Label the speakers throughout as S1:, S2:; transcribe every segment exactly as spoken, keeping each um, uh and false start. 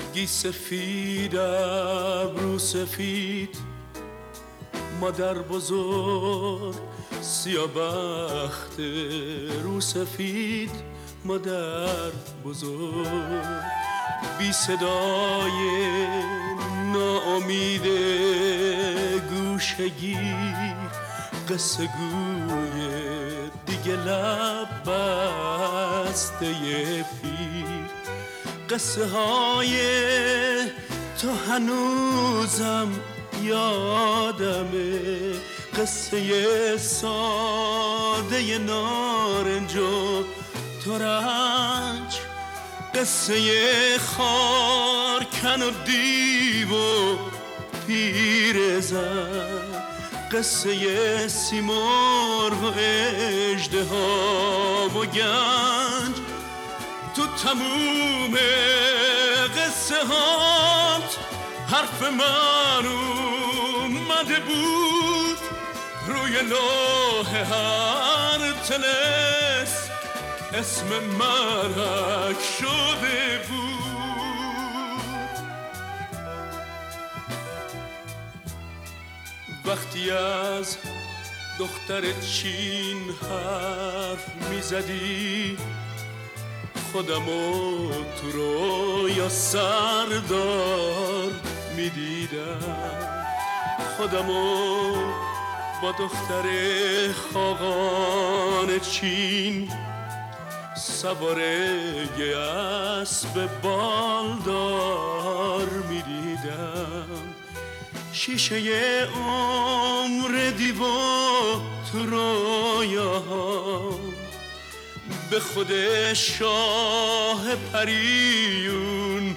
S1: گی سفید ابرو سفید، مادر بزرگ سیابخت رو سفید، مادر بزرگ بی صدای ناامید گوشگیر، قصه گوی دیگه لب بسته پیر، قصه های تو هنوزم یادمه، قصه ساده نارنج و ترنج، قصه خارکن و دیو و پیرزن، قصه سیمرغ و اژدها و گنج. تو تموم قصه هات حرف من اومده بود، روی لوح هر طلسم اسم مرگ شده بود. وقتی از دختر چین حرف میزدی، خودمو تو رویا سردار میدیدم، خودمو با دختر خاقان چین سوار یه اسب بالدار میدیدم، شیشه عمر دیو تو رویاها به خود شاه پریون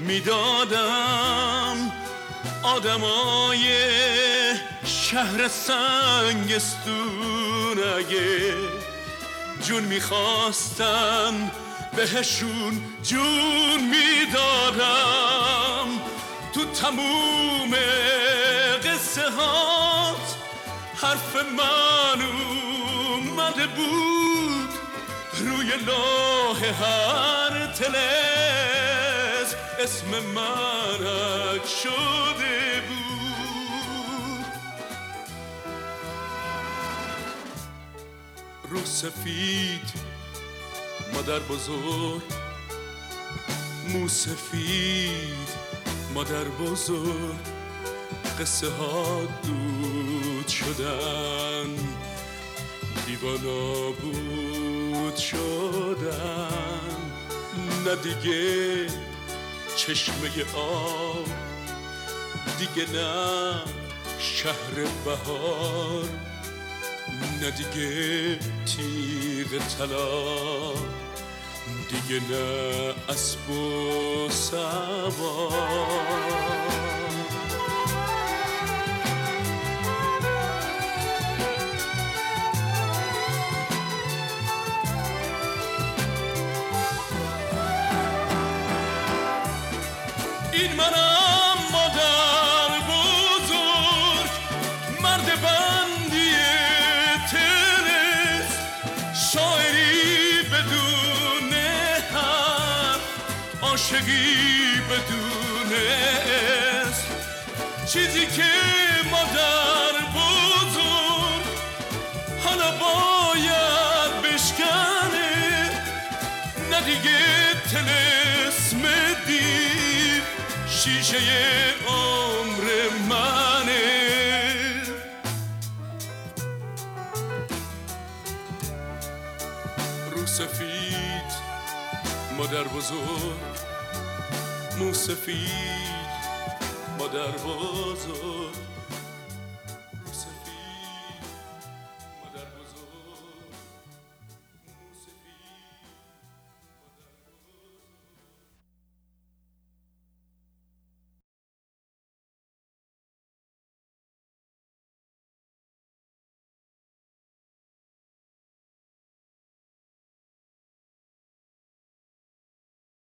S1: میدادم. آدمای شهر سنگستون اگه جون میخواستن بهشون جون میدادم. تو تموم قصه هات حرف من اومده بود، روی لوح هر طلسم اسم مرگ شده بود. رو سفید مادر بزرگ، مو سفید مادر بزرگ، قصه ها دود شدن، دیوانا بود شدن. نه دیگه چشمه آب، دیگه نه شهر بهار، نه دیگه تیغ طلا، دیگه نه اسب و سوار. این منم مادر بزرگ، مرد بندی تنس، شاعری بدون حرف، عاشقی بدون اسم. چیزی که مادر بزرگ حالا باید بشکنه، نه دیگه طلسم دیو شیشه عمر منه. رو سفید مادر بزرگ، مو سفید مادر بزرگ،